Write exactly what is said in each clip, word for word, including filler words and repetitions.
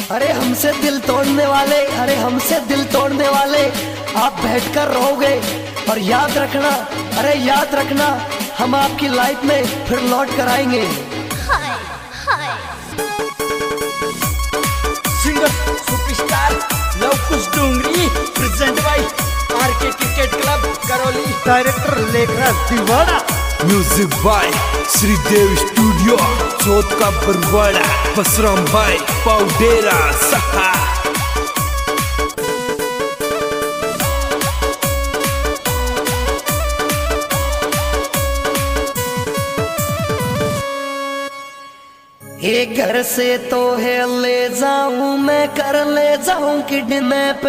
अरे हमसे दिल तोड़ने वाले, अरे हमसे दिल तोड़ने वाले आप बैठकर रहोगे। और याद रखना, अरे याद रखना, हम आपकी लाइफ में फिर लौट कर आएंगे। हाय हाय singer superstar Lavkush Dongri present by RK cricket club Karauli. Director Lekhraj Deewana. Music by Shridev studio Chauth ka Barwara. Basram भाई पाउडेरा सहा। एक घर से तो है ले जाऊं मैं, कर ले जाऊं किडनैप।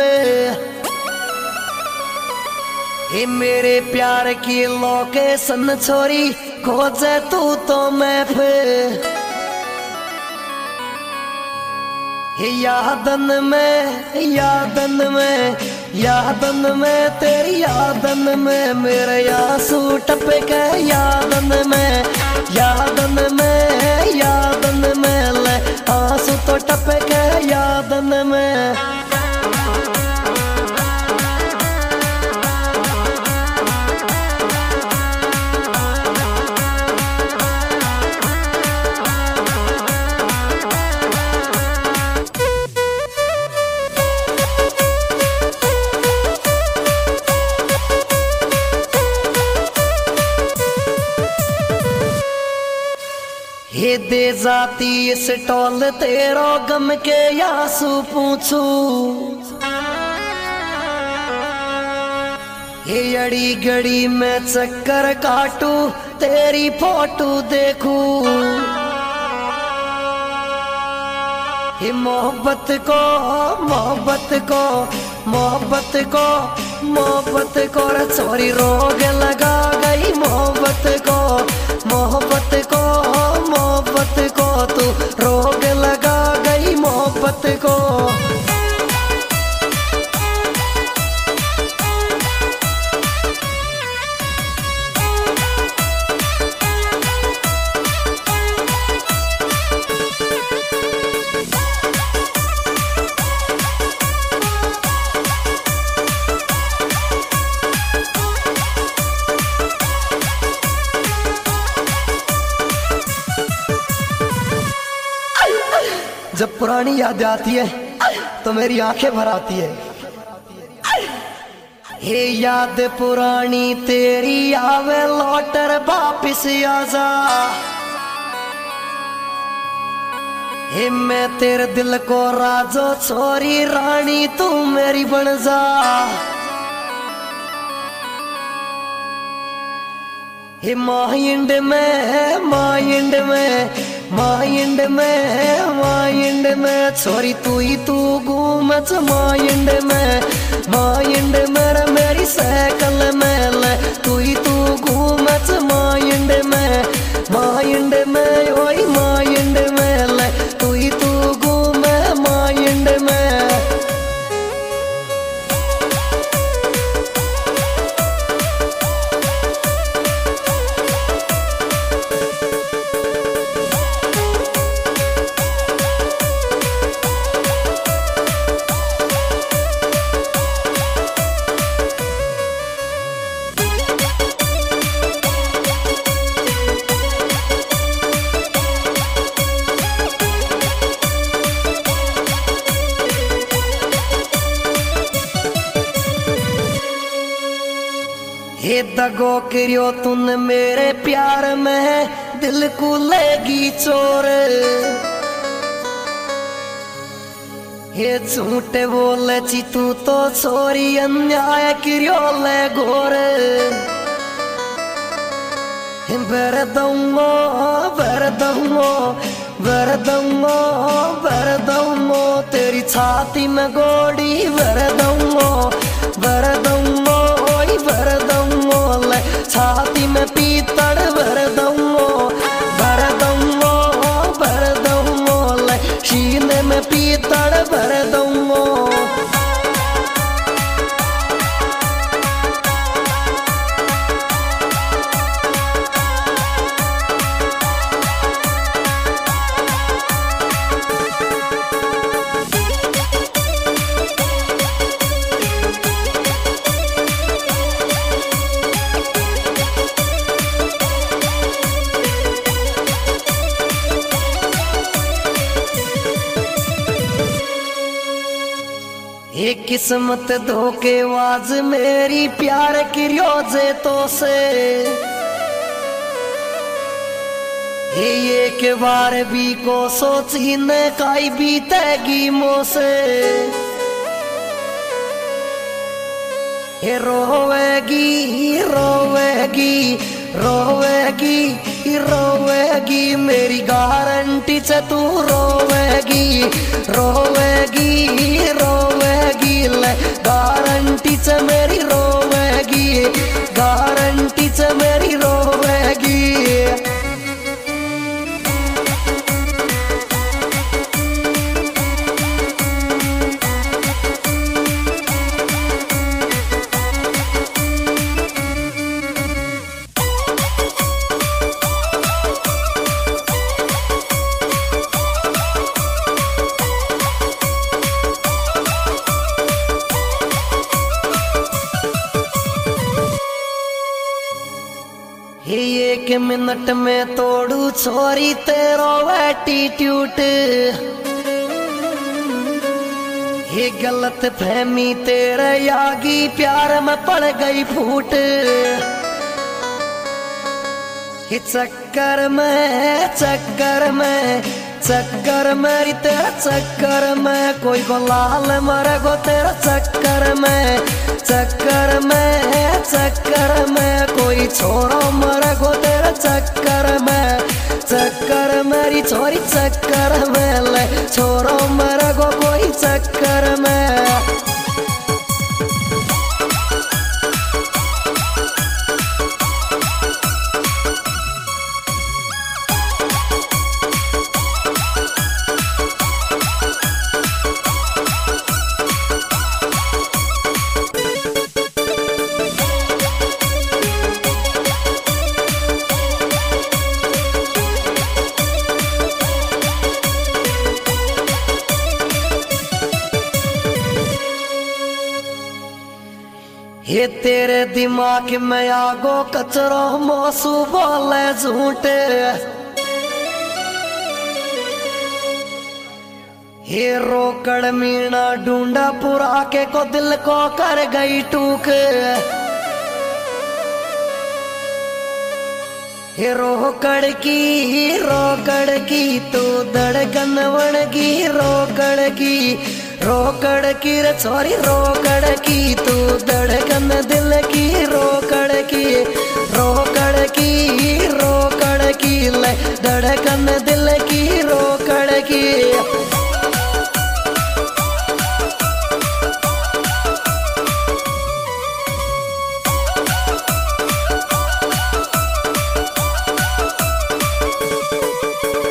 हे मेरे प्यार की लोकेशन छोरी खोजे तू तो मैप। हे यादन में, यादन में, यादन में, तेरी यादन में मेरे आंसू टपके के। यादन में, यादन में, यादन में ले आंसू तो टपके यादन में। हे दे जाती इस टोल तेरो गम के आंसू पूछू। हे अड़ी गड़ी में चक्कर काटू तेरी फोटो देखू। हे मोहब्बत को, मोहब्बत को, मोहब्बत को, मोहब्बत को छोरी रोग लगा गई। मोहब्बत को, मोहब्बत को, मोहब्बत को तू रोग लगा गई। मोहब्बत को जब पुरानी याद आती है तो मेरी आंखें भर आती है। हे याद पुरानी तेरी आवे लौटर वापिस आजा। हे मैं तेरे दिल को राजो छोरी रानी तू मेरी बन जा। हे माइंड में, माइंड में, माइंड में, माइंड में छोरी तू ही तू घूम माइंड में। माइंड में मेरी साइकिल में ले तू ही तू घूम माइंड में। माइंड में ओई माइंड में ले तू ही तू घूम माइंड में। हे दगो करियो तूने मेरे प्यार में दिल को लेगी चोर। हे झूठे बोले ची तू तो छोरी अन्याय करियो ले घोर। बर दूंगो, बर दूंगो, बर दूंगो, बर दूंगो तेरी छाती में गोड़ी। बर दूंगो, बर दूंगो, ओई बर दूंगो ले छाती में पीतड़। बर दूंगो, बर दूंगो, बर दूंगो ले सीने में पीतड़। बर दूंगो ये किस्मत धोखेबाज मेरी प्यार की रोजे तो से ये एक बार भी को सोची न काई बीतेगी मोसे ये रोवेगी रोवेगी रोवेगी रोवेगी मेरी गारंटी से तू रोवेगी रोवेगी रोवेगी ले गारंटी से मेरी रोवेगी गारंटी से मेरी रोवेगी। एक मिनट में तोड़ू छोरी तेरो एटीट्यूड ये गलत फहमी तेरे यागी प्यार में पड़ गई फूट ये चक्कर में चक्कर में चक्कर मेरी तेरा चक्कर में कोई को लाल मरे गो तेरा चक्कर में चक्कर में चक्कर में कोई छोरो मरे गो तेरा चक्कर में चक्कर मेरी छोरी चक्कर में ले छोरो मरे गो कोई चक्कर में। ये तेरे दिमाग में आगो कचरो मोसू बोले झूठ ये रोकड़ मीना ढूंढा पुरा के को दिल को कर गई टूक ये रोकड़ की रोकड़ की तू धड़कन वणगी रोकड़ की रोकड़ की रे छोरी रोकड़ की तू धड़कन दिल की रोकड़ की रोकड़ की रोकड़ की ले धड़कन